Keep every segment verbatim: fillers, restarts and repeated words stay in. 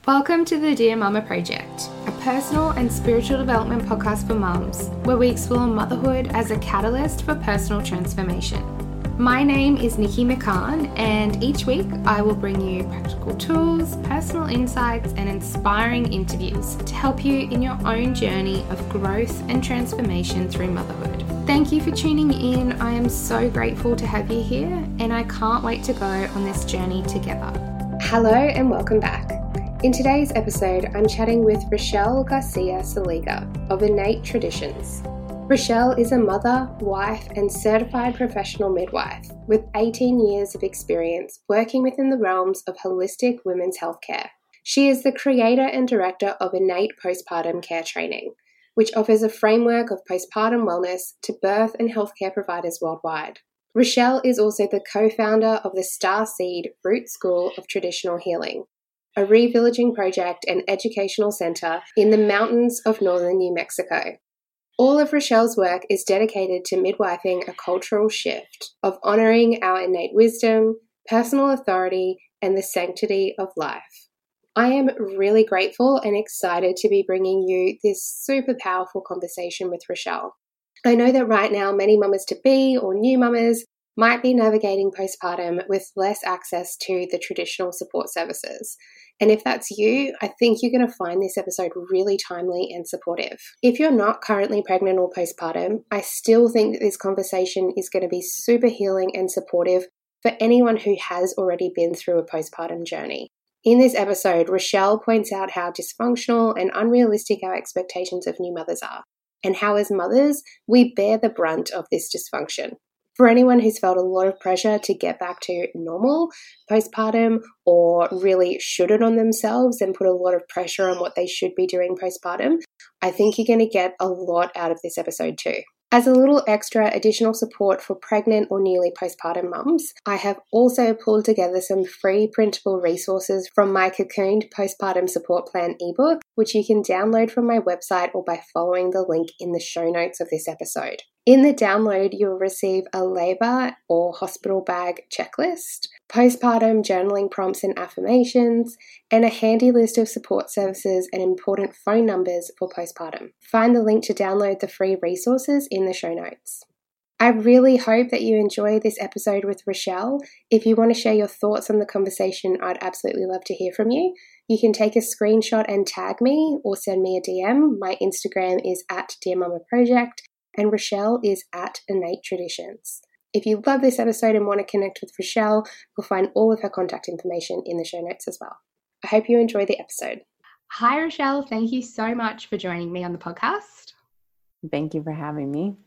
Welcome to the Dear Mama Project, a personal and spiritual development podcast for mums, where we explore motherhood as a catalyst for personal transformation. My name is Nikki McCann, and each week I will bring you practical tools, personal insights, and inspiring interviews to help you in your own journey of growth and transformation through motherhood. Thank you for tuning in. I am so grateful to have you here, and I can't wait to go on this journey together. Hello and welcome back. In today's episode, I'm chatting with Rochelle Garcia Saliga of Innate Traditions. Rochelle is a mother, wife, and certified professional midwife with eighteen years of experience working within the realms of holistic women's healthcare. She is the creator and director of Innate Postpartum Care Training, which offers a framework of postpartum wellness to birth and healthcare providers worldwide. Rochelle is also the co-founder of the Starseed Root School of Traditional Healing, a revillaging project and educational center in the mountains of northern New Mexico. All of Rochelle's work is dedicated to midwifing a cultural shift of honoring our innate wisdom, personal authority, and the sanctity of life. I am really grateful and excited to be bringing you this super powerful conversation with Rochelle. I know that right now many mamas-to-be or new mamas might be navigating postpartum with less access to the traditional support services. And if that's you, I think you're going to find this episode really timely and supportive. If you're not currently pregnant or postpartum, I still think that this conversation is going to be super healing and supportive for anyone who has already been through a postpartum journey. In this episode, Rochelle points out how dysfunctional and unrealistic our expectations of new mothers are, and how as mothers, we bear the brunt of this dysfunction. For anyone who's felt a lot of pressure to get back to normal postpartum or really should it on themselves and put a lot of pressure on what they should be doing postpartum, I think you're going to get a lot out of this episode too. As a little extra additional support for pregnant or newly postpartum mums, I have also pulled together some free printable resources from my Cocooned Postpartum Support Plan ebook, which you can download from my website or by following the link in the show notes of this episode. In the download, you'll receive a labour or hospital bag checklist, postpartum journaling prompts and affirmations, and a handy list of support services and important phone numbers for postpartum. Find the link to download the free resources in the show notes. I really hope that you enjoy this episode with Rochelle. If you want to share your thoughts on the conversation, I'd absolutely love to hear from you. You can take a screenshot and tag me or send me a D M. My Instagram is at Dear Mama Project. And Rochelle is at Innate Traditions. If you love this episode and want to connect with Rochelle, you'll find all of her contact information in the show notes as well. I hope you enjoy the episode. Hi, Rochelle. Thank you so much for joining me on the podcast. Thank you for having me.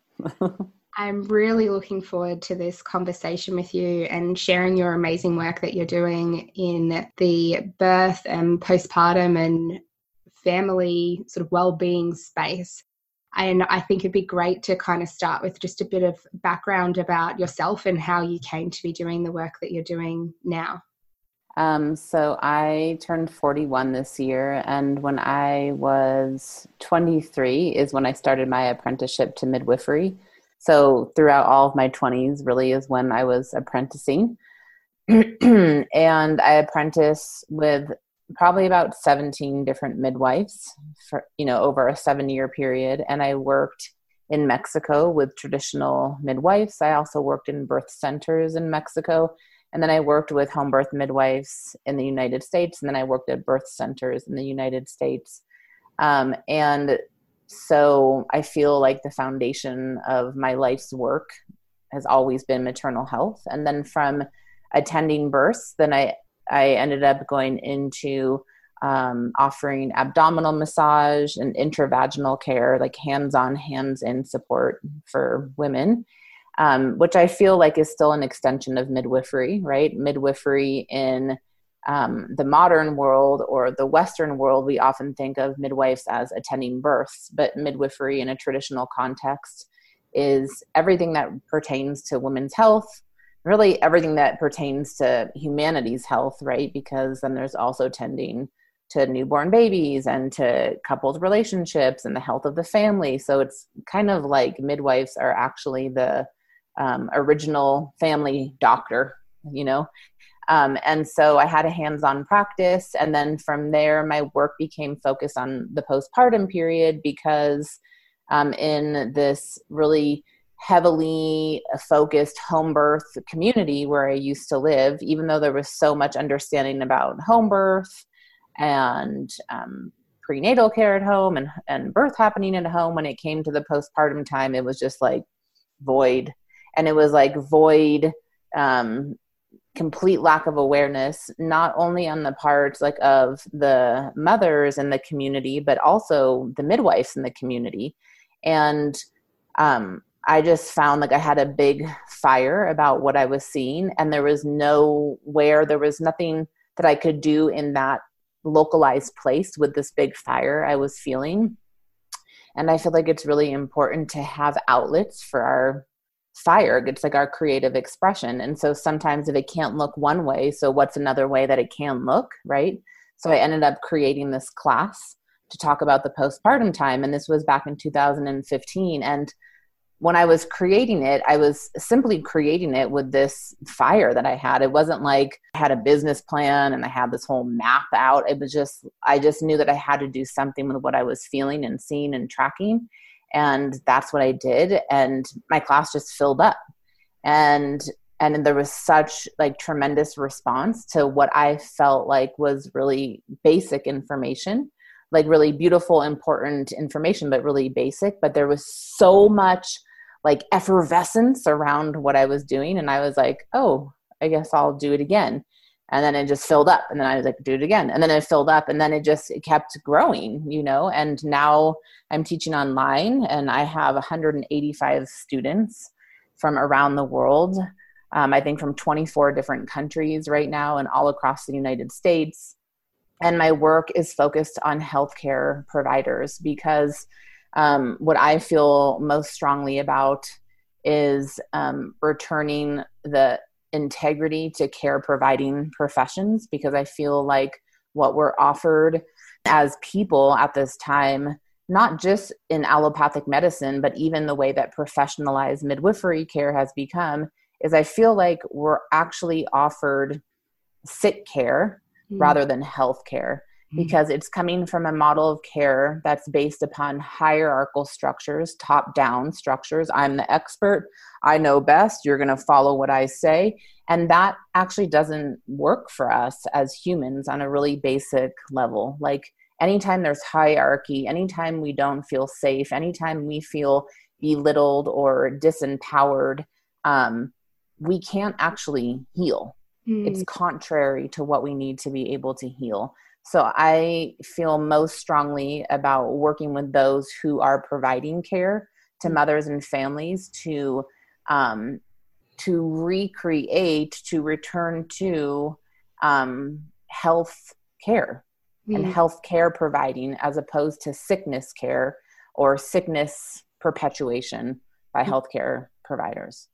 I'm really looking forward to this conversation with you and sharing your amazing work that you're doing in the birth and postpartum and family sort of well-being space. And I think it'd be great to kind of start with just a bit of background about yourself and how you came to be doing the work that you're doing now. Um, so I turned forty-one this year, and when I was twenty-three is when I started my apprenticeship to midwifery. So throughout all of my twenties really is when I was apprenticing. And I apprenticed with probably about seventeen different midwives for, you know, over a seven year period. And I worked in Mexico with traditional midwives. I also worked in birth centers in Mexico. And then I worked with home birth midwives in the United States. And then I worked at birth centers in the United States. Um, and so I feel like the foundation of my life's work has always been maternal health. And then from attending births, then I I ended up going into um, offering abdominal massage and intravaginal care, like hands-on, hands-in support for women, um, which I feel like is still an extension of midwifery, right? Midwifery in um, the modern world or the Western world, we often think of midwives as attending births, but midwifery in a traditional context is everything that pertains to women's health, really everything that pertains to humanity's health, right? Because then there's also tending to newborn babies and to coupled relationships and the health of the family. So it's kind of like midwives are actually the um, original family doctor, you know? Um, and so I had a hands-on practice. And then from there, my work became focused on the postpartum period because um, in this really heavily focused home birth community where I used to live, even though there was so much understanding about home birth and um, prenatal care at home and, and birth happening at home, when it came to the postpartum time, it was just like void. And it was like void, um, complete lack of awareness, not only on the part like of the mothers in the community, but also the midwives in the community. And um, I just found like I had a big fire about what I was seeing, and there was nowhere, there was nothing that I could do in that localized place with this big fire I was feeling. And I feel like it's really important to have outlets for our fire. It's like our creative expression. And so sometimes if it can't look one way, so what's another way that it can look, right? So I ended up creating this class to talk about the postpartum time. And this was back in two thousand fifteen. And when I was creating it, I was simply creating it with this fire that I had. It wasn't like I had a business plan and I had this whole map out. It was just, I just knew that I had to do something with what I was feeling and seeing and tracking. And that's what I did. And my class just filled up. And and there was such like tremendous response to what I felt like was really basic information, like really beautiful, important information, but really basic. But there was so much like effervescence around what I was doing. And I was like, oh, I guess I'll do it again. And then it just filled up. And then I was like, do it again. And then it filled up. And then it just it kept growing, you know. And now I'm teaching online, and I have one hundred eighty-five students from around the world. Um, I think from twenty-four different countries right now and all across the United States. And my work is focused on healthcare providers because um, what I feel most strongly about is um, returning the integrity to care providing professions, because I feel like what we're offered as people at this time, not just in allopathic medicine, but even the way that professionalized midwifery care has become, is I feel like we're actually offered sick care mm. rather than health care, mm. because it's coming from a model of care that's based upon hierarchical structures, top-down structures. I'm the expert. I know best. You're going to follow what I say. And that actually doesn't work for us as humans on a really basic level. Like anytime there's hierarchy, anytime we don't feel safe, anytime we feel belittled or disempowered, um, we can't actually heal. Mm. It's contrary to what we need to be able to heal. So I feel most strongly about working with those who are providing care to mothers and families to um, to recreate, to return to um, health care mm. and health care providing, as opposed to sickness care or sickness perpetuation by healthcare providers.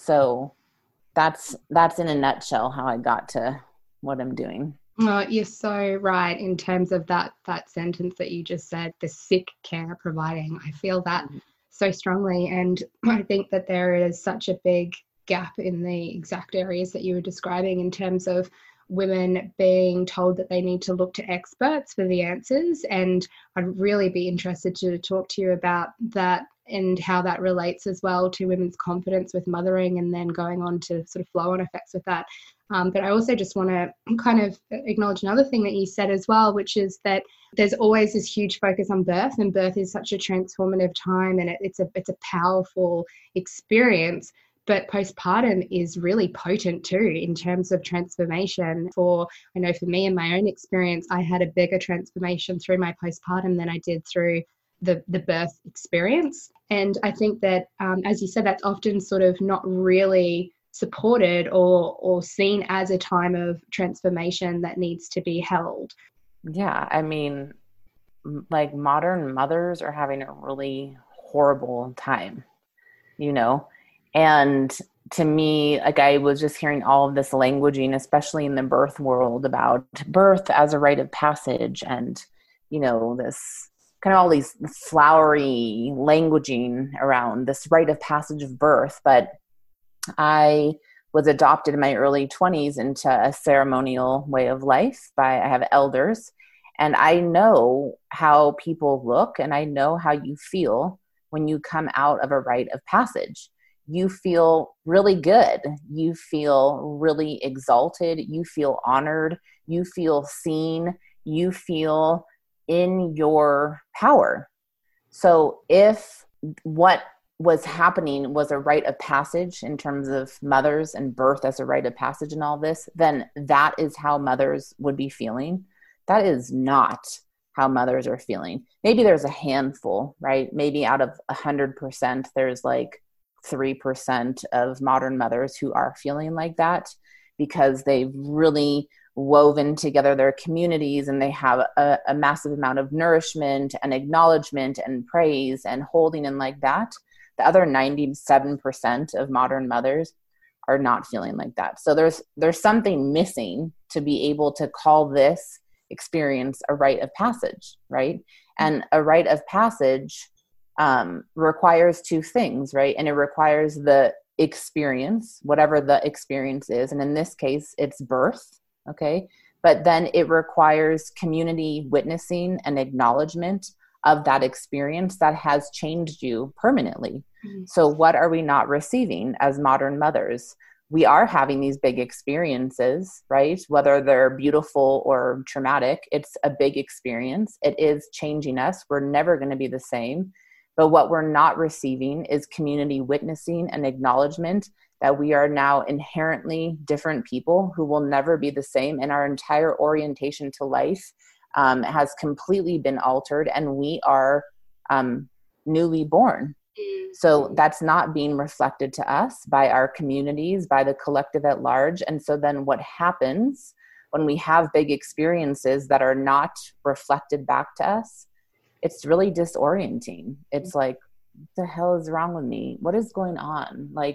So that's that's in a nutshell how I got to what I'm doing. Oh, you're so right in terms of that that sentence that you just said, the sick care providing. I feel that mm-hmm. so strongly. And I think that there is such a big gap in the exact areas that you were describing in terms of women being told that they need to look to experts for the answers. And I'd really be interested to talk to you about that and how that relates as well to women's confidence with mothering, and then going on to sort of flow-on effects with that. Um, but I also just want to kind of acknowledge another thing that you said as well, which is that there's always this huge focus on birth, and birth is such a transformative time, and it, it's a it's a powerful experience. But postpartum is really potent too in terms of transformation. For, I know for me in my own experience, I had a bigger transformation through my postpartum than I did through the, the birth experience. And I think that, um, as you said, that's often sort of not really supported or or seen as a time of transformation that needs to be held. Yeah, I mean, like modern mothers are having a really horrible time, you know? And to me, like I was just hearing all of this languaging, especially in the birth world, about birth as a rite of passage and, you know, this kind of all these flowery languaging around this rite of passage of birth. But I was adopted in my early twenties into a ceremonial way of life by, I have elders, and I know how people look and I know how you feel when you come out of a rite of passage. You feel really good. You feel really exalted. You feel honored. You feel seen. You feel in your power. So if what was happening was a rite of passage in terms of mothers and birth as a rite of passage and all this, then that is how mothers would be feeling. That is not how mothers are feeling. Maybe there's a handful, right? Maybe out of a hundred percent, there's like three percent of modern mothers who are feeling like that because they've really woven together their communities and they have a, a massive amount of nourishment and acknowledgement and praise and holding and like that. The other ninety-seven percent of modern mothers are not feeling like that. So there's there's something missing to be able to call this experience a rite of passage, right? And a rite of passage um, requires two things, right? And it requires the experience, whatever the experience is. And in this case, it's birth, okay? But then it requires community witnessing and acknowledgement of that experience that has changed you permanently. Mm-hmm. So what are we not receiving as modern mothers? We are having these big experiences, right? Whether they're beautiful or traumatic, it's a big experience. It is changing us. We're never going to be the same. But what we're not receiving is community witnessing and acknowledgement that we are now inherently different people who will never be the same, and our entire orientation to life um, has completely been altered, and we are um, newly born. So that's not being reflected to us by our communities, by the collective at large. And so then what happens when we have big experiences that are not reflected back to us? It's really disorienting. It's like, what the hell is wrong with me? What is going on? Like,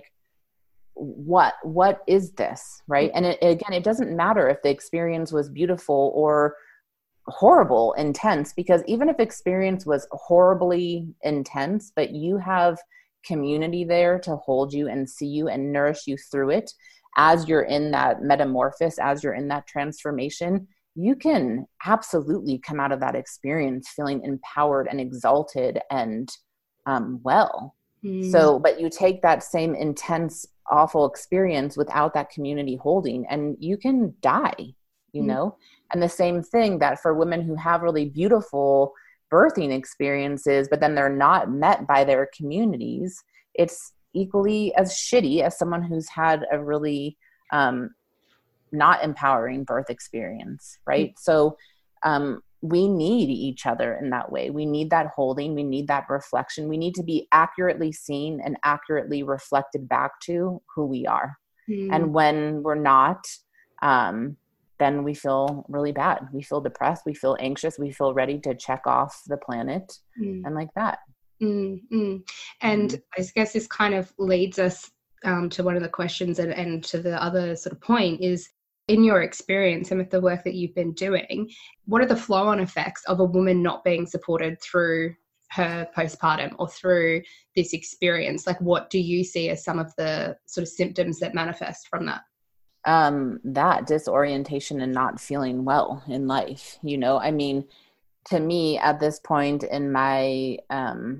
what, what is this? Right. And it, again, it doesn't matter if the experience was beautiful or horrible, intense, because even if experience was horribly intense, but you have community there to hold you and see you and nourish you through it as you're in that metamorphosis, as you're in that transformation, you can absolutely come out of that experience feeling empowered and exalted and um, well. Mm. So, but you take that same intense, awful experience without that community holding, and you can die, you mm. know? And the same thing that for women who have really beautiful birthing experiences, but then they're not met by their communities, it's equally as shitty as someone who's had a really um, not empowering birth experience, right? Mm-hmm. So um, we need each other in that way. We need that holding. We need that reflection. We need to be accurately seen and accurately reflected back to who we are. Mm-hmm. And when we're not, um, then we feel really bad. We feel depressed. We feel anxious. We feel ready to check off the planet mm. and like that. Mm-hmm. And mm. I guess this kind of leads us um, to one of the questions and, and to the other sort of point is, in your experience and with the work that you've been doing, what are the flow-on effects of a woman not being supported through her postpartum or through this experience? Like, what do you see as some of the sort of symptoms that manifest from that? Um, that disorientation and not feeling well in life, you know, I mean, to me at this point in my, um,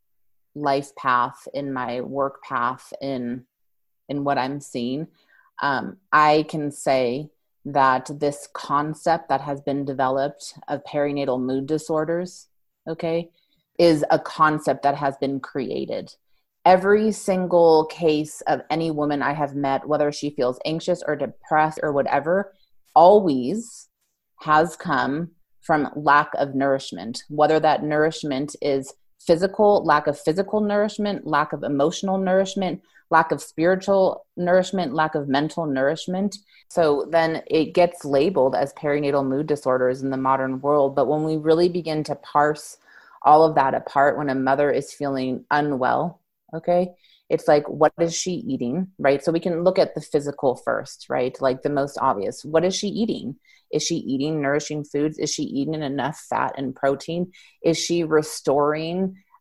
life path, in my work path, in, in what I'm seeing, um, I can say that this concept that has been developed of perinatal mood disorders, okay, is a concept that has been created. Every single case of any woman I have met, whether she feels anxious or depressed or whatever, always has come from lack of nourishment, whether that nourishment is physical, lack of physical nourishment, lack of emotional nourishment, lack of spiritual nourishment, lack of mental nourishment. So then it gets labeled as perinatal mood disorders in the modern world. But when we really begin to parse all of that apart, when a mother is feeling unwell, okay, it's like, what is she eating, right? So we can look at the physical first, right? Like the most obvious. What is she eating? Is she eating nourishing foods? Is she eating enough fat and protein? Is she restoring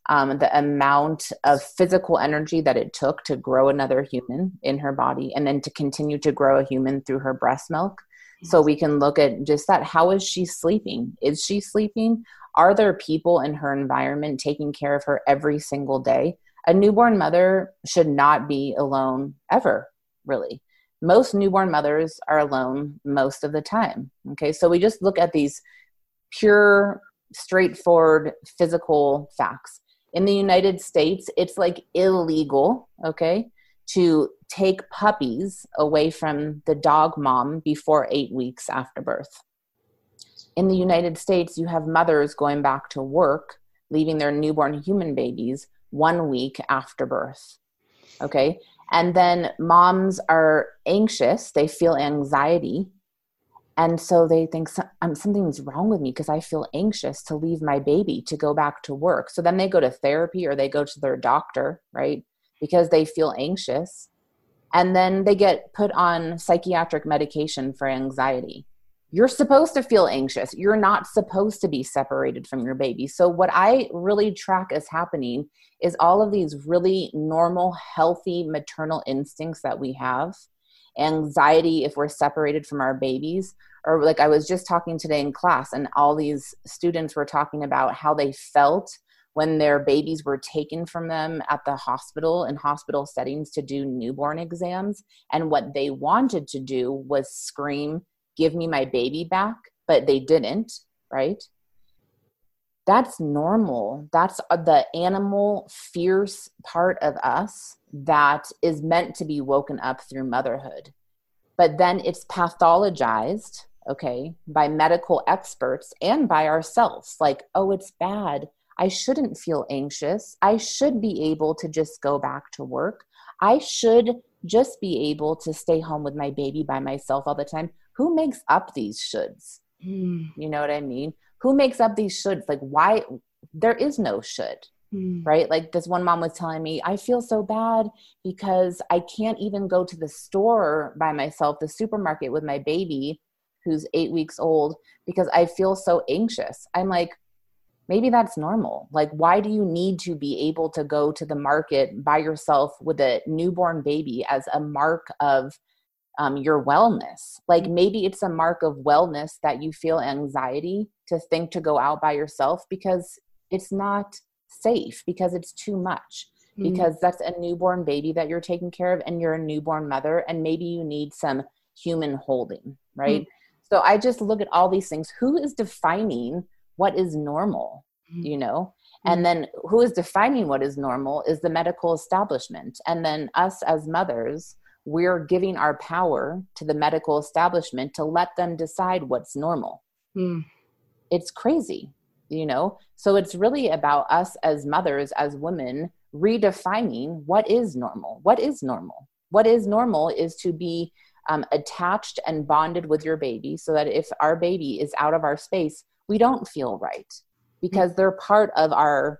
um, the amount of physical energy that it took to grow another human in her body and then to continue to grow a human through her breast milk. So we can look at just that. How is she sleeping? Is she sleeping? Are there people in her environment taking care of her every single day? A newborn mother should not be alone ever, really. Most newborn mothers are alone most of the time. Okay, so we just look at these pure, straightforward physical facts. In the United States, it's like illegal, okay, to take puppies away from the dog mom before eight weeks after birth. In the United States, you have mothers going back to work, leaving their newborn human babies one week after birth, okay? And then moms are anxious. They feel anxiety. And so they think um, something's wrong with me because I feel anxious to leave my baby to go back to work. So then they go to therapy or they go to their doctor, right? Because they feel anxious. And then they get put on psychiatric medication for anxiety. You're supposed to feel anxious. You're not supposed to be separated from your baby. So what I really track as happening is all of these really normal, healthy maternal instincts that we have. Anxiety if we're separated from our babies, or like I was just talking today in class and all these students were talking about how they felt when their babies were taken from them at the hospital in hospital settings to do newborn exams. And what they wanted to do was scream, "Give me my baby back," but they didn't, right? That's normal. That's the animal, fierce part of us that is meant to be woken up through motherhood. But then it's pathologized, okay, by medical experts and by ourselves. Like, oh, it's bad. I shouldn't feel anxious. I should be able to just go back to work. I should just be able to stay home with my baby by myself all the time. Who makes up these shoulds? Mm. You know what I mean? Who makes up these shoulds? Like, why? There is no should, mm. right? Like this one mom was telling me, I feel so bad because I can't even go to the store by myself, the supermarket with my baby who's eight weeks old, because I feel so anxious. I'm like, maybe that's normal. Like, why do you need to be able to go to the market by yourself with a newborn baby as a mark of um, your wellness? Like, maybe it's a mark of wellness that you feel anxiety to think to go out by yourself because it's not safe, because it's too much, mm-hmm. because that's a newborn baby that you're taking care of and you're a newborn mother and maybe you need some human holding, right? Mm-hmm. So I just look at all these things. Who is defining what is normal, you know? Mm-hmm. And then who is defining what is normal is the medical establishment. And then us as mothers, we're giving our power to the medical establishment to let them decide what's normal. Mm. It's crazy, you know? So it's really about us as mothers, as women, redefining what is normal. What is normal? What is normal is to be um, attached and bonded with your baby so that if our baby is out of our space, we don't feel right because they're part of our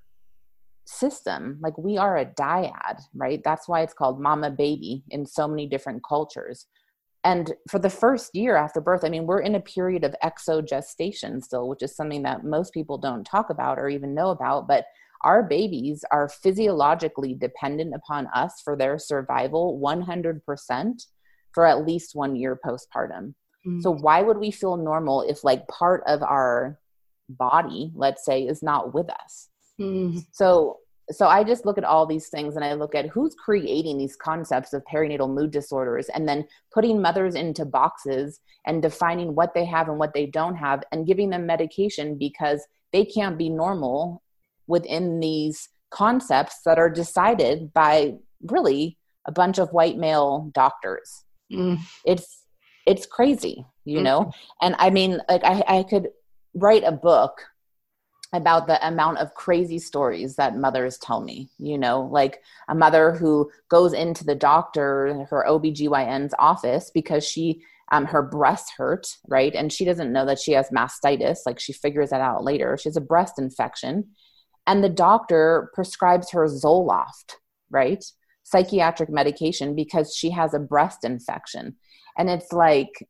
system. Like, we are a dyad, right? That's why it's called mama baby in so many different cultures. And for the first year after birth, I mean, we're in a period of exogestation still, which is something that most people don't talk about or even know about. But our babies are physiologically dependent upon us for their survival one hundred percent for at least one year postpartum. Mm-hmm. So why would we feel normal if like part of our body, let's say, is not with us? Mm-hmm. So So I just look at all these things and I look at who's creating these concepts of perinatal mood disorders and then putting mothers into boxes and defining what they have and what they don't have and giving them medication because they can't be normal within these concepts that are decided by really a bunch of white male doctors. Mm. It's, it's crazy, you mm. know? And I mean, like I, I could write a book about the amount of crazy stories that mothers tell me, you know, like a mother who goes into the doctor, her O B G Y N's office because she, um, her breast hurt, right? And she doesn't know that she has mastitis. Like, she figures that out later. She has a breast infection and the doctor prescribes her Zoloft, right? Psychiatric medication because she has a breast infection. And it's like,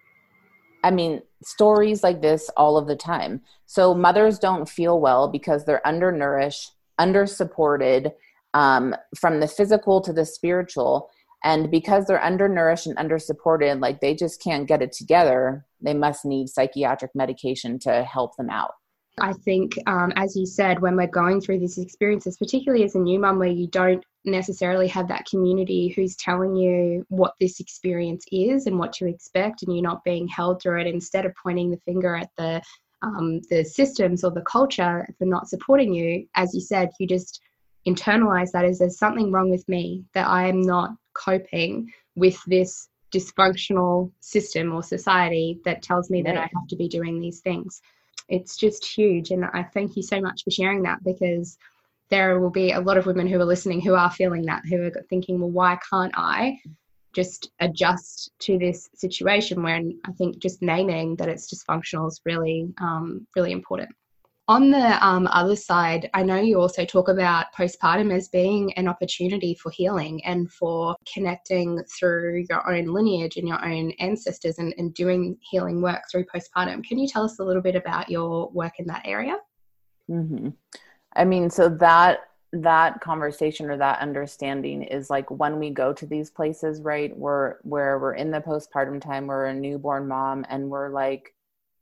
I mean, stories like this all of the time. So mothers don't feel well because they're undernourished, under-supported, um, from the physical to the spiritual. And because they're undernourished and under-supported, like they just can't get it together, they must need psychiatric medication to help them out. I think, um, as you said, when we're going through these experiences, particularly as a new mum where you don't necessarily have that community who's telling you what this experience is and what to expect, and you're not being held through it, instead of pointing the finger at the um, the systems or the culture for not supporting you, as you said, you just internalize that as there's something wrong with me, that I am not coping with this dysfunctional system or society that tells me that I have to be doing these things. It's just huge. And I thank you so much for sharing that, because there will be a lot of women who are listening who are feeling that, who are thinking, well, why can't I just adjust to this situation? When I think just naming that it's dysfunctional is really, um, really important. On the um, other side, I know you also talk about postpartum as being an opportunity for healing and for connecting through your own lineage and your own ancestors, and, and doing healing work through postpartum. Can you tell us a little bit about your work in that area? Mm-hmm. I mean, so that that conversation or that understanding is like when we go to these places, right, where, where we're in the postpartum time, we're a newborn mom, and we're like,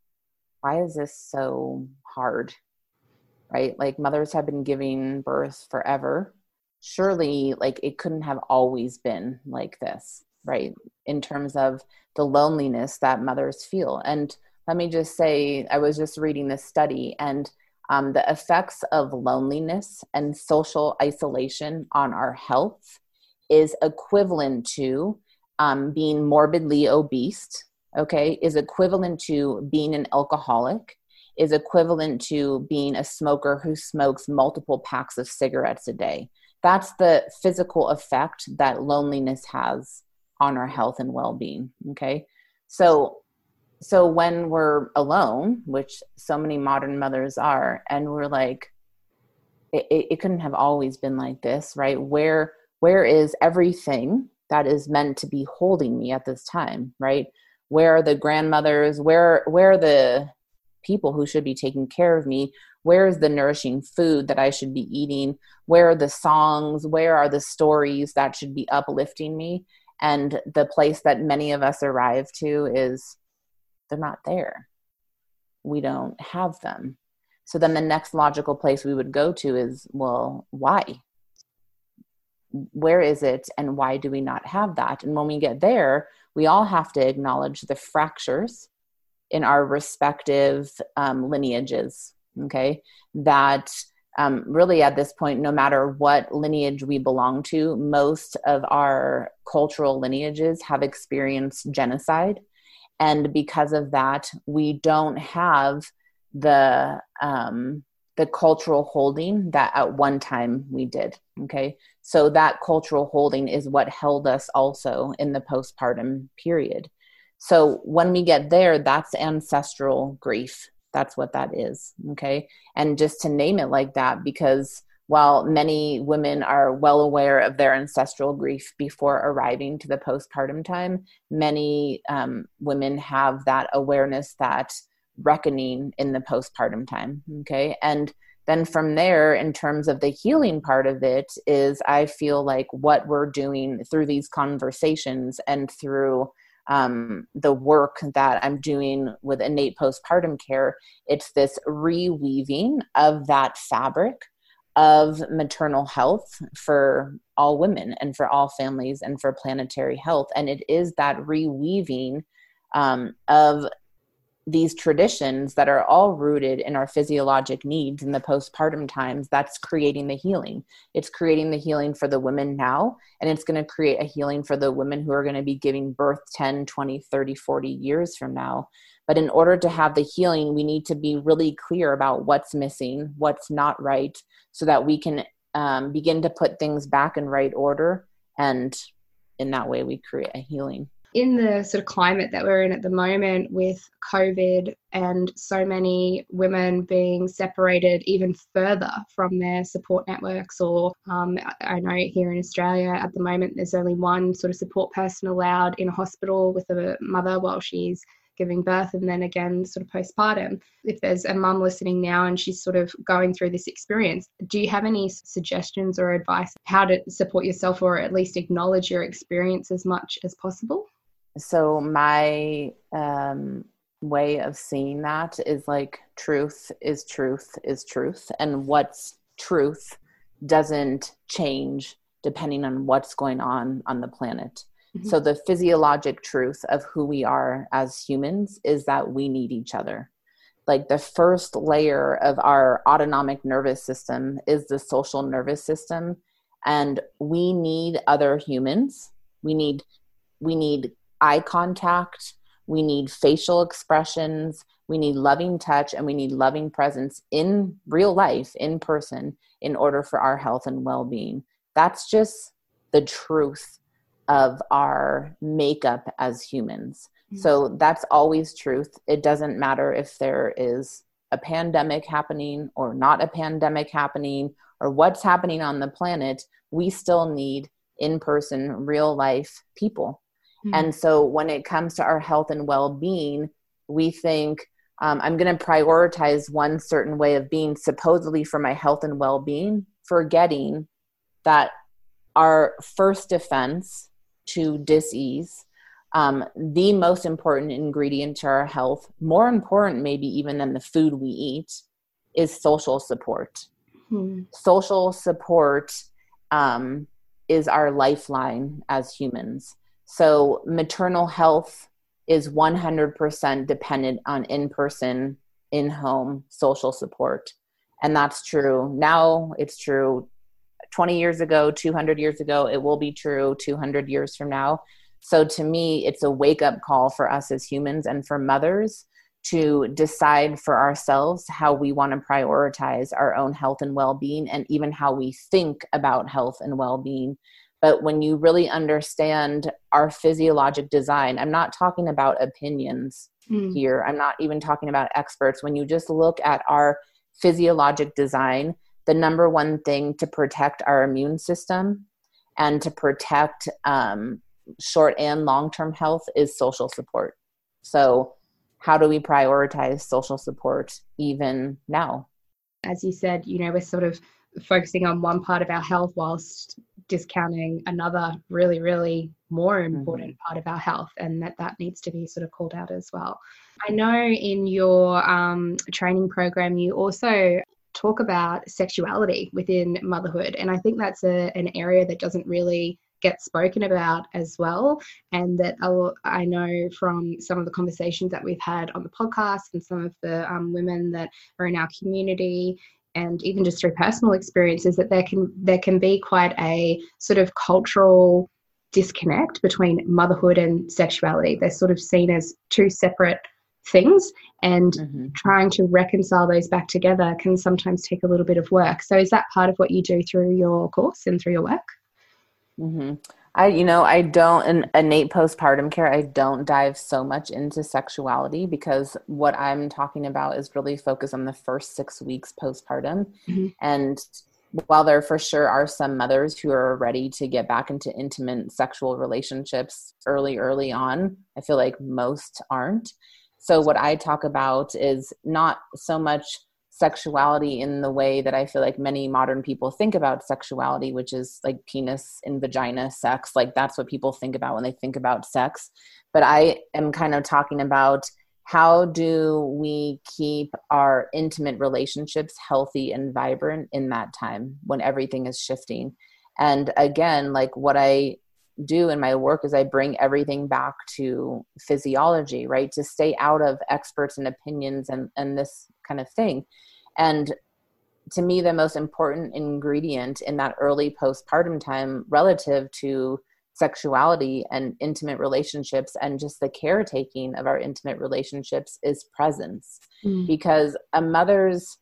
why is this so hard, right? Like mothers have been giving birth forever. Surely, like it couldn't have always been like this, right? In terms of the loneliness that mothers feel. And let me just say, I was just reading this study, and um, the effects of loneliness and social isolation on our health is equivalent to um, being morbidly obese, okay, is equivalent to being an alcoholic, is equivalent to being a smoker who smokes multiple packs of cigarettes a day. That's the physical effect that loneliness has on our health and well-being, okay? So, so when we're alone, which so many modern mothers are, and we're like, it, it, it couldn't have always been like this, right? Where, where is everything that is meant to be holding me at this time, right? Where are the grandmothers? Where, where are the people who should be taking care of me? Where is the nourishing food that I should be eating? Where are the songs? Where are the stories that should be uplifting me? And the place that many of us arrive to is they're not there. We don't have them. So then the next logical place we would go to is, well, why? Where is it, and why do we not have that? And when we get there, we all have to acknowledge the fractures in our respective um, lineages, okay? That um, really at this point, no matter what lineage we belong to, most of our cultural lineages have experienced genocide. And because of that, we don't have the um, the cultural holding that at one time we did, okay? So that cultural holding is what held us also in the postpartum period. So when we get there, that's ancestral grief. That's what that is, okay? And just to name it like that, because while many women are well aware of their ancestral grief before arriving to the postpartum time, many um, women have that awareness, that reckoning in the postpartum time, okay? And then from there, in terms of the healing part of it, is I feel like what we're doing through these conversations and through um, the work that I'm doing with innate postpartum care, it's this reweaving of that fabric of maternal health for all women and for all families and for planetary health. And it is that reweaving um, of these traditions that are all rooted in our physiologic needs in the postpartum times that's creating the healing. It's creating the healing for the women now, and it's going to create a healing for the women who are going to be giving birth ten, twenty, thirty, forty years from now. But in order to have the healing, we need to be really clear about what's missing, what's not right, so that we can um, begin to put things back in right order. And in that way, we create a healing. In the sort of climate that we're in at the moment with COVID and so many women being separated even further from their support networks, or um, I know here in Australia at the moment, there's only one sort of support person allowed in a hospital with a mother while she's giving birth and then again sort of postpartum. If there's a mum listening now and she's sort of going through this experience, do you have any suggestions or advice how to support yourself or at least acknowledge your experience as much as possible? So my um, way of seeing that is like truth is truth is truth. And what's truth doesn't change depending on what's going on on the planet. Mm-hmm. So the physiologic truth of who we are as humans is that we need each other. Like the first layer of our autonomic nervous system is the social nervous system. And we need other humans. We need, we need eye contact. We need facial expressions. We need loving touch, and we need loving presence in real life, in person, in order for our health and well-being. That's just the truth of our makeup as humans. Mm-hmm. So that's always truth. It doesn't matter if there is a pandemic happening or not a pandemic happening or what's happening on the planet. We still need in-person, real life people. Mm-hmm. And so when it comes to our health and well-being, we think, um, I'm going to prioritize one certain way of being supposedly for my health and well-being, forgetting that our first defense to dis-ease, um, the most important ingredient to our health, more important maybe even than the food we eat, is social support. Mm-hmm. Social support um, is our lifeline as humans. So maternal health is one hundred percent dependent on in-person, in-home social support. And that's true now. It's true twenty years ago, two hundred years ago. It will be true two hundred years from now. So to me, it's a wake-up call for us as humans and for mothers to decide for ourselves how we want to prioritize our own health and well-being, and even how we think about health and well-being. But when you really understand our physiologic design, I'm not talking about opinions mm. here. I'm not even talking about experts. When you just look at our physiologic design, the number one thing to protect our immune system and to protect um, short and long-term health is social support. So how do we prioritize social support even now? As you said, you know, we're sort of focusing on one part of our health whilst discounting another really, really more important mm-hmm. part of our health, and that that needs to be sort of called out as well. I know in your um, training program, you also talk about sexuality within motherhood, and I think that's a, an area that doesn't really get spoken about as well, and that I know from some of the conversations that we've had on the podcast and some of the um, women that are in our community, and even just through personal experiences, that there can there can be quite a sort of cultural disconnect between motherhood and sexuality. They're sort of seen as two separate things, and mm-hmm. trying to reconcile those back together can sometimes take a little bit of work. So is that part of what you do through your course and through your work? Mm-hmm. I, you know, I don't, in innate postpartum care, I don't dive so much into sexuality, because what I'm talking about is really focused on the first six weeks postpartum. Mm-hmm. And while there for sure are some mothers who are ready to get back into intimate sexual relationships early, early on, I feel like most aren't. So what I talk about is not so much sexuality in the way that I feel like many modern people think about sexuality, which is like penis and vagina sex. Like that's what people think about when they think about sex. But I am kind of talking about how do we keep our intimate relationships healthy and vibrant in that time when everything is shifting. And again, like what I do in my work is I bring everything back to physiology, right? To stay out of experts and opinions and, and this kind of thing. And to me, the most important ingredient in that early postpartum time relative to sexuality and intimate relationships and just the caretaking of our intimate relationships is presence. Mm. Because a mother's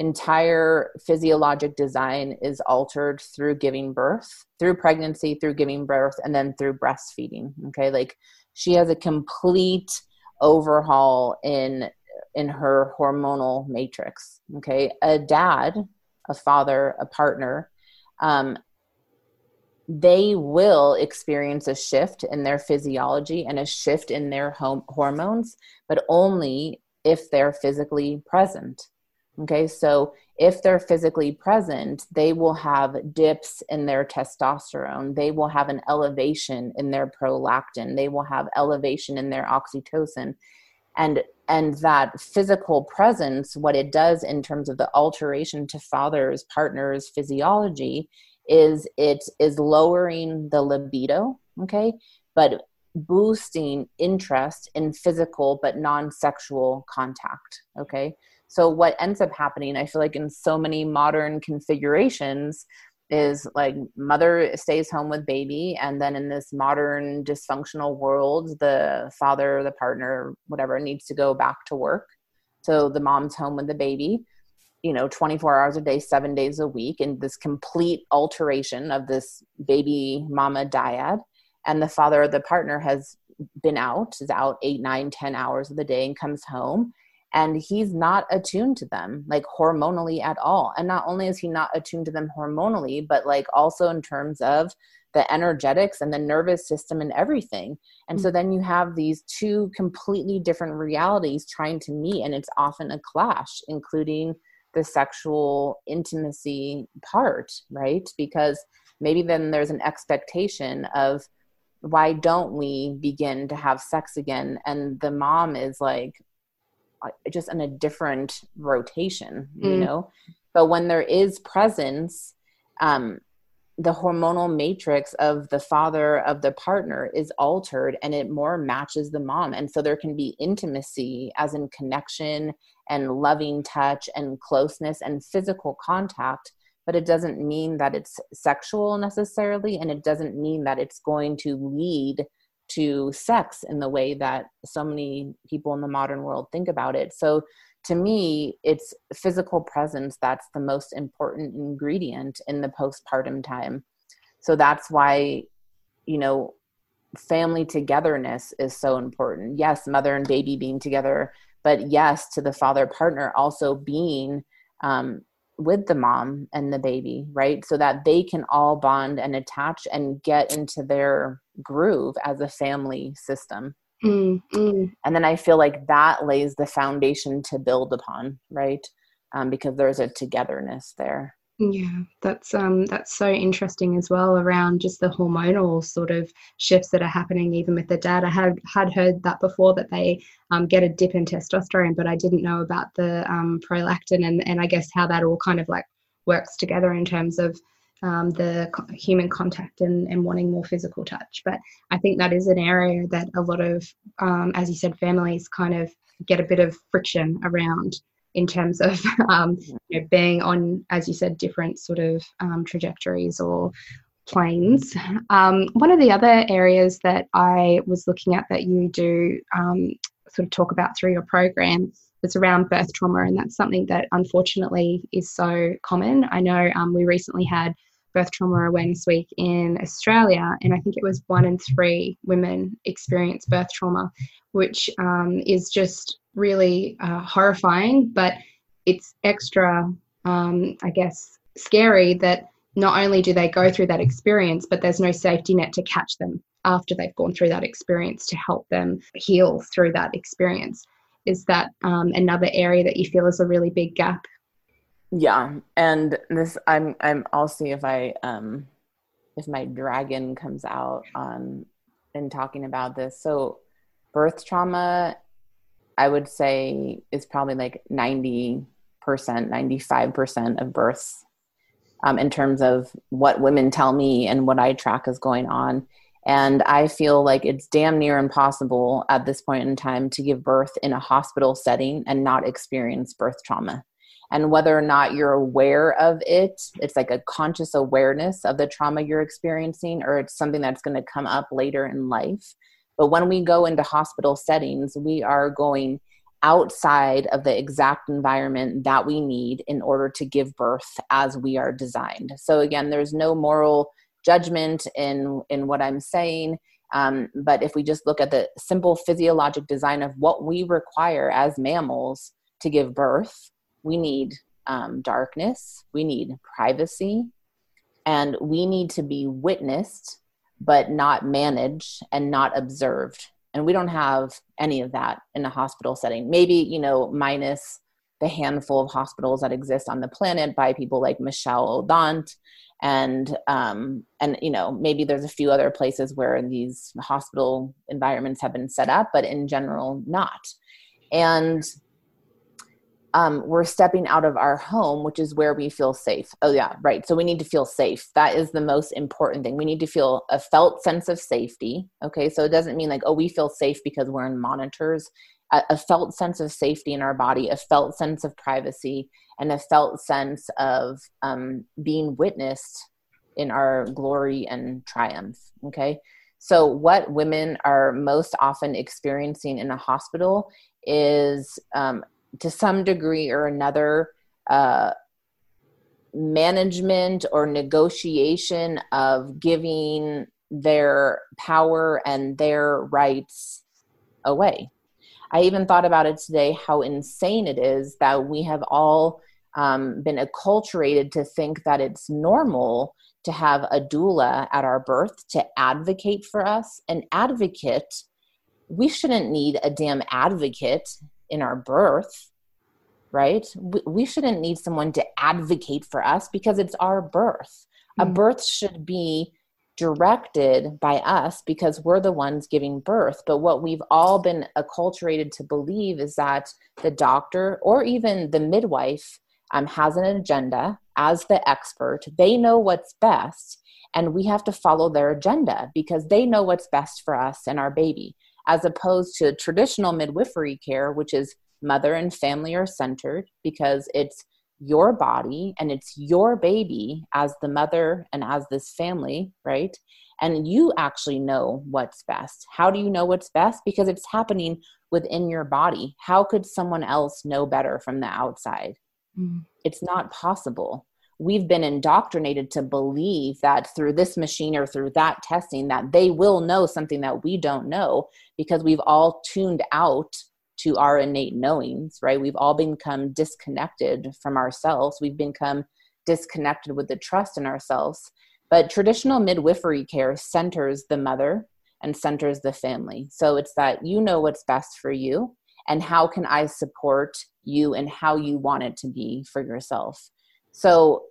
entire physiologic design is altered through giving birth, through pregnancy, through giving birth, and then through breastfeeding. Okay. Like she has a complete overhaul in, in her hormonal matrix. Okay. A dad, a father, a partner, um, they will experience a shift in their physiology and a shift in their home hormones, but only if they're physically present. Okay, so if they're physically present, they will have dips in their testosterone. They will have an elevation in their prolactin. They will have elevation in their oxytocin. And and that physical presence, what it does in terms of the alteration to father's, partner's physiology, is it is lowering the libido, okay, but boosting interest in physical but non-sexual contact, okay? So what ends up happening, I feel like in so many modern configurations, is like mother stays home with baby, and then in this modern dysfunctional world, the father, the partner, whatever, needs to go back to work. So the mom's home with the baby, you know, twenty-four hours a day, seven days a week, and this complete alteration of this baby mama dyad. And the father or the partner has been out, is out eight, nine, ten hours of the day and comes home, and he's not attuned to them, like hormonally at all. And not only is he not attuned to them hormonally, but like also in terms of the energetics and the nervous system and everything. And mm-hmm. so then you have these two completely different realities trying to meet, and it's often a clash, including the sexual intimacy part, right? Because maybe then there's an expectation of, why don't we begin to have sex again? And the mom is like, just in a different rotation, you mm. know? But when there is presence, um, the hormonal matrix of the father, of the partner, is altered, and it more matches the mom. And so there can be intimacy, as in connection and loving touch and closeness and physical contact, but it doesn't mean that it's sexual necessarily. And it doesn't mean that it's going to lead to sex in the way that so many people in the modern world think about it. So to me, it's physical presence that's the most important ingredient in the postpartum time. So that's why, you know, family togetherness is so important. Yes, mother and baby being together, but yes, to the father partner also being um, with the mom and the baby, right? So that they can all bond and attach and get into their groove as a family system. Mm, mm. And then I feel like that lays the foundation to build upon, right? Um, because there's a togetherness there. Yeah, that's um that's so interesting as well, around just the hormonal sort of shifts that are happening even with the dad. I had had heard that before, that they um, get a dip in testosterone, but I didn't know about the um, prolactin and, and I guess how that all kind of like works together in terms of um, the co- human contact and, and wanting more physical touch. But I think that is an area that a lot of, um, as you said, families kind of get a bit of friction around, in terms of um, you know, being on, as you said, different sort of um, trajectories or planes. Um, one of the other areas that I was looking at that you do um, sort of talk about through your program is around birth trauma, and that's something that unfortunately is so common. I know um, we recently had Birth Trauma Awareness Week in Australia, and I think it was one in three women experience birth trauma, which um, is just really uh, horrifying, but it's extra, um, I guess, scary that not only do they go through that experience, but there's no safety net to catch them after they've gone through that experience to help them heal through that experience. Is that um, another area that you feel is a really big gap? Yeah, and this I'm I'm I'll see if I um if my dragon comes out on in talking about this. So birth trauma, I would say, is probably like ninety percent, ninety-five percent of births um, in terms of what women tell me and what I track is going on. And I feel like it's damn near impossible at this point in time to give birth in a hospital setting and not experience birth trauma. And whether or not you're aware of it, it's like a conscious awareness of the trauma you're experiencing, or it's something that's going to come up later in life. But when we go into hospital settings, we are going outside of the exact environment that we need in order to give birth as we are designed. So again, there's no moral judgment in, in what I'm saying. Um, but if we just look at the simple physiologic design of what we require as mammals to give birth, we need um, darkness, we need privacy, And we need to be witnessed, but not managed and not observed. And we don't have any of that in a hospital setting. Maybe, you know, minus the handful of hospitals that exist on the planet by people like Michelle Odant. And, um, and, you know, maybe there's a few other places where these hospital environments have been set up, but in general, not. And um, we're stepping out of our home, which is where we feel safe. Oh yeah, right. So we need to feel safe. That is the most important thing. We need to feel a felt sense of safety. Okay. So it doesn't mean like, oh, we feel safe because we're in monitors. A, a felt sense of safety in our body, a felt sense of privacy, and a felt sense of um, being witnessed in our glory and triumph. Okay. So what women are most often experiencing in a hospital is, um, to some degree or another, uh, management or negotiation of giving their power and their rights away. I even thought about it today, how insane it is that we have all um, been acculturated to think that it's normal to have a doula at our birth to advocate for us. An advocate, we shouldn't need a damn advocate in our birth, right? We, we shouldn't need someone to advocate for us because it's our birth. Mm-hmm. A birth should be directed by us because we're the ones giving birth. But what we've all been acculturated to believe is that the doctor or even the midwife um, has an agenda as the expert. They know what's best, and we have to follow their agenda because they know what's best for us and our baby, as opposed to traditional midwifery care, which is mother and family are centered because it's your body and it's your baby as the mother and as this family, right? And you actually know what's best. How do you know what's best? Because it's happening within your body. How could someone else know better from the outside? Mm. It's not possible. We've been indoctrinated to believe that through this machine or through that testing that they will know something that we don't know because we've all tuned out to our innate knowings, right? We've all become disconnected from ourselves. We've become disconnected with the trust in ourselves. But traditional midwifery care centers the mother and centers the family. So it's that you know what's best for you and how can I support you and how you want it to be for yourself. So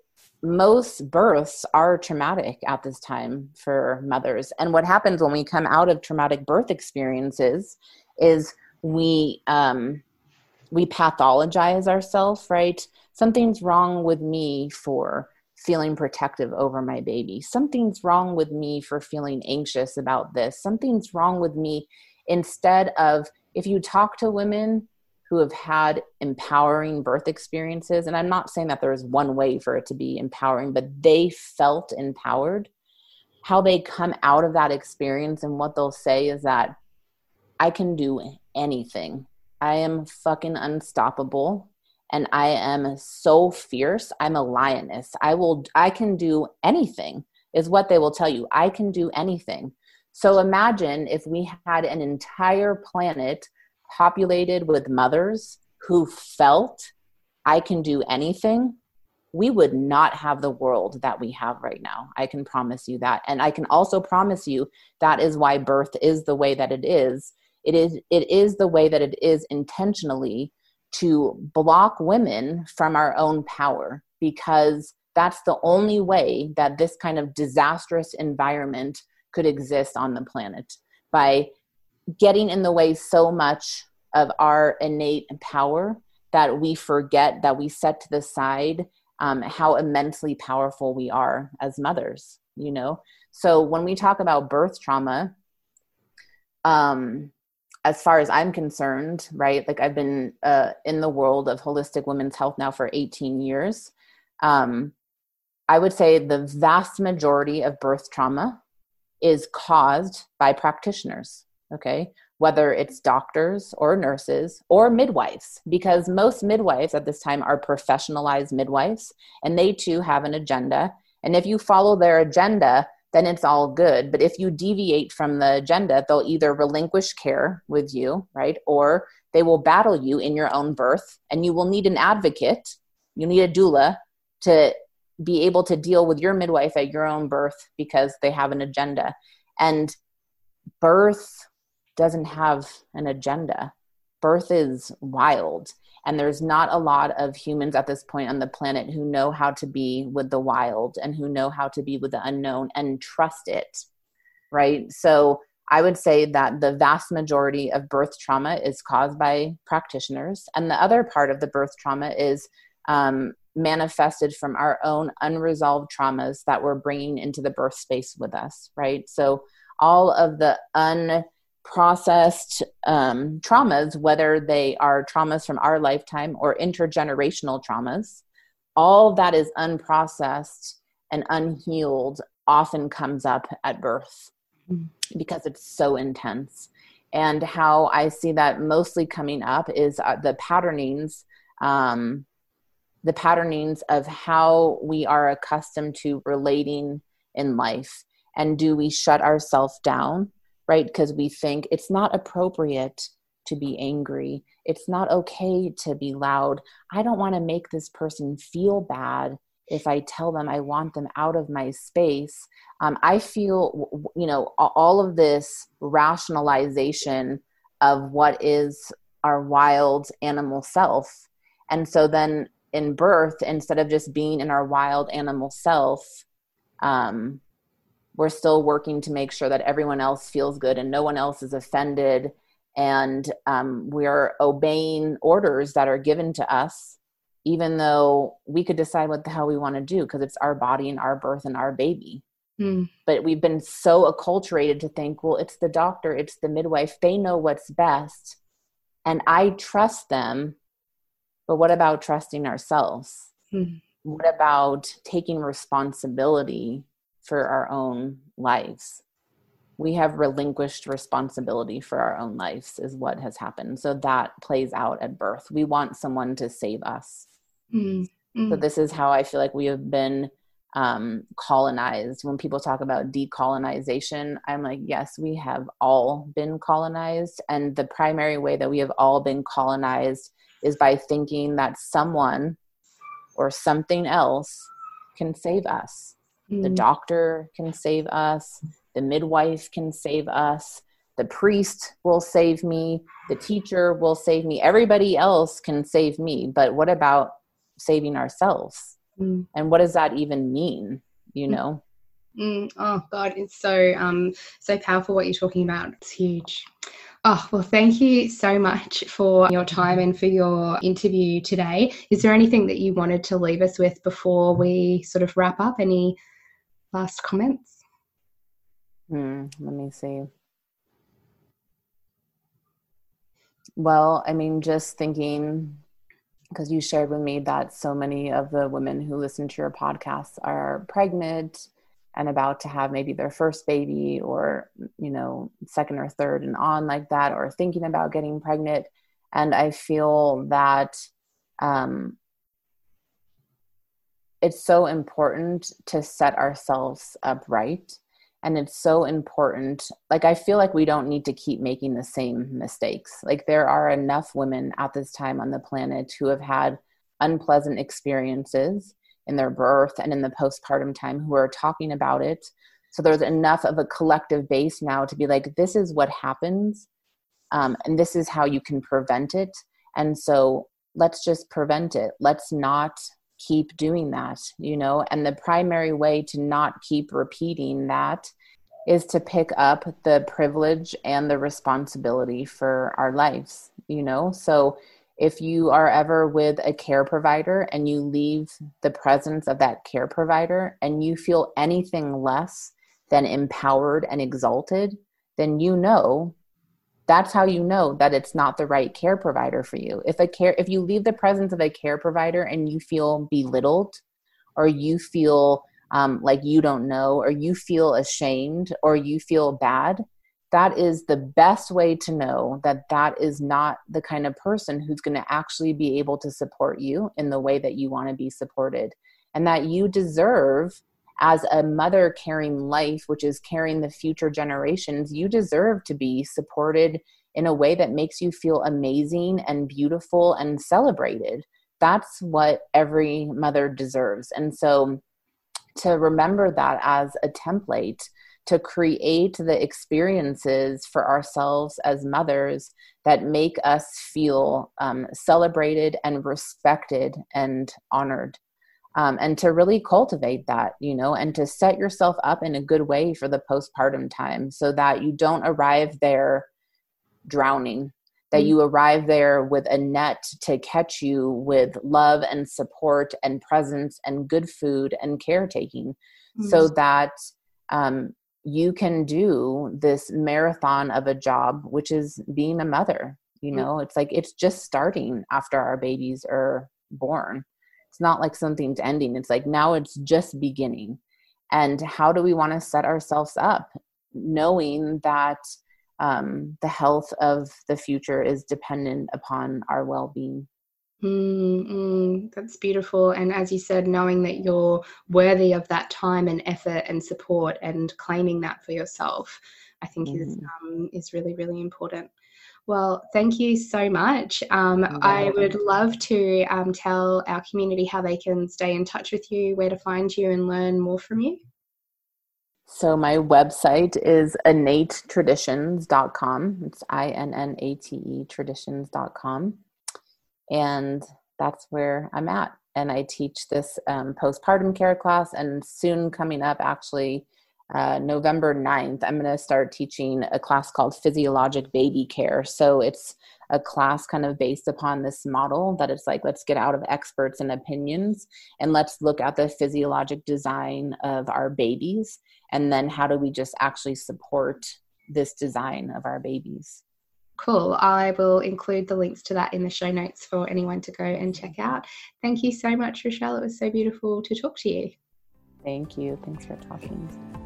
most births are traumatic at this time for mothers. And what happens when we come out of traumatic birth experiences is we um, we pathologize ourselves, right? Something's wrong with me for feeling protective over my baby. Something's wrong with me for feeling anxious about this. Something's wrong with me. Instead of, if you talk to women who have had empowering birth experiences, and I'm not saying that there's one way for it to be empowering, but they felt empowered, how they come out of that experience and what they'll say is that I can do anything. I am fucking unstoppable and I am so fierce. I'm a lioness. I will, I can do anything is what they will tell you. I can do anything. So imagine if we had an entire planet populated with mothers who felt I can do anything, we would not have the world that we have right now. I can promise you that. And I can also promise you that is why birth is the way that it is. It is, it is the way that it is intentionally to block women from our own power, because that's the only way that this kind of disastrous environment could exist on the planet, by getting in the way so much of our innate power that we forget, that we set to the side um, how immensely powerful we are as mothers, you know? So when we talk about birth trauma, um, as far as I'm concerned, right, like I've been uh, in the world of holistic women's health now for eighteen years. Um, I would say the vast majority of birth trauma is caused by practitioners, okay? Whether it's doctors or nurses or midwives, because most midwives at this time are professionalized midwives, and they too have an agenda. And if you follow their agenda, then it's all good. But if you deviate from the agenda, they'll either relinquish care with you, right? Or they will battle you in your own birth, and you will need an advocate. You need a doula to be able to deal with your midwife at your own birth because they have an agenda. And birth doesn't have an agenda. Birth is wild. And there's not a lot of humans at this point on the planet who know how to be with the wild and who know how to be with the unknown and trust it, right? So I would say that the vast majority of birth trauma is caused by practitioners. And the other part of the birth trauma is um, manifested from our own unresolved traumas that we're bringing into the birth space with us, right? So all of the unprocessed um, traumas, whether they are traumas from our lifetime or intergenerational traumas, all that is unprocessed and unhealed often comes up at birth because it's so intense. And how I see that mostly coming up is uh, the patternings, um, the patternings of how we are accustomed to relating in life. And do we shut ourselves down, right? Because we think it's not appropriate to be angry. It's not okay to be loud. I don't want to make this person feel bad if I tell them I want them out of my space. Um, I feel, you know, all of this rationalization of what is our wild animal self. And so then in birth, instead of just being in our wild animal self, um, we're still working to make sure that everyone else feels good and no one else is offended. And um, we're obeying orders that are given to us, even though we could decide what the hell we want to do because it's our body and our birth and our baby. Mm. But we've been so acculturated to think, well, it's the doctor, it's the midwife, they know what's best. And I trust them. But what about trusting ourselves? Mm. What about taking responsibility for our own lives? We have relinquished responsibility for our own lives is what has happened. So that plays out at birth. We want someone to save us. Mm-hmm. So this is how I feel like we have been um, colonized. When people talk about decolonization, I'm like, yes, we have all been colonized. And the primary way that we have all been colonized is by thinking that someone or something else can save us. Mm-hmm. The doctor can save us. The midwife can save us. The priest will save me. The teacher will save me. Everybody else can save me. But what about saving ourselves? Mm. And what does that even mean? You know? Mm. Oh God, it's so, um, so powerful what you're talking about. It's huge. Oh, well, thank you so much for your time and for your interview today. Is there anything that you wanted to leave us with before we sort of wrap up? Any last comments? Hmm, let me see. Well, I mean, just thinking, because you shared with me that so many of the women who listen to your podcasts are pregnant and about to have maybe their first baby or, you know, second or third and on like that, or thinking about getting pregnant. And I feel that um, it's so important to set ourselves up right. And it's so important. Like, I feel like we don't need to keep making the same mistakes. Like, there are enough women at this time on the planet who have had unpleasant experiences in their birth and in the postpartum time who are talking about it. So there's enough of a collective base now to be like, this is what happens. Um, and this is how you can prevent it. And so let's just prevent it. Let's not keep doing that, you know, and the primary way to not keep repeating that is to pick up the privilege and the responsibility for our lives, you know? So if you are ever with a care provider and you leave the presence of that care provider and you feel anything less than empowered and exalted, then you know, that's how you know that it's not the right care provider for you. If a care, if you leave the presence of a care provider and you feel belittled, or you feel um, like you don't know, or you feel ashamed, or you feel bad, that is the best way to know that that is not the kind of person who's going to actually be able to support you in the way that you want to be supported, and that you deserve, as a mother carrying life, which is carrying the future generations, you deserve to be supported in a way that makes you feel amazing and beautiful and celebrated. That's what every mother deserves. And so to remember that as a template to create the experiences for ourselves as mothers that make us feel um, celebrated and respected and honored. Um, and to really cultivate that, you know, and to set yourself up in a good way for the postpartum time so that you don't arrive there drowning, that you arrive there with a net to catch you with love and support and presence and good food and caretaking, mm-hmm. so that um, you can do this marathon of a job, which is being a mother. You know, mm-hmm. it's like, it's just starting after our babies are born. It's not like something's ending. It's like, now it's just beginning. And how do we want to set ourselves up knowing that um, the health of the future is dependent upon our well-being? Mm-hmm. That's beautiful. And as you said, knowing that you're worthy of that time and effort and support and claiming that for yourself, I think mm-hmm. is, um, is really, really important. Well, thank you so much. Um, I would love to um, tell our community how they can stay in touch with you, where to find you and learn more from you. So my website is innate traditions dot com. It's I N N A T E traditions dot com. And that's where I'm at. And I teach this um, postpartum care class, and soon coming up, actually, Uh, November ninth, I'm going to start teaching a class called Physiologic Baby Care. So it's a class kind of based upon this model that it's like, let's get out of experts and opinions and let's look at the physiologic design of our babies. And then how do we just actually support this design of our babies? Cool. I will include the links to that in the show notes for anyone to go and check out. Thank you so much, Rochelle. It was so beautiful to talk to you. Thank you. Thanks for talking.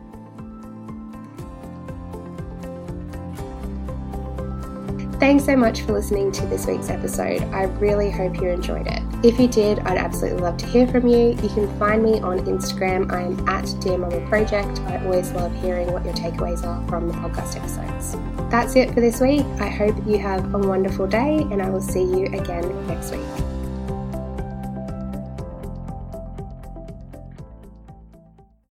Thanks so much for listening to this week's episode. I really hope you enjoyed it. If you did, I'd absolutely love to hear from you. You can find me on Instagram. I am at Dear Mama Project. I always love hearing what your takeaways are from the podcast episodes. That's it for this week. I hope you have a wonderful day, and I will see you again next week.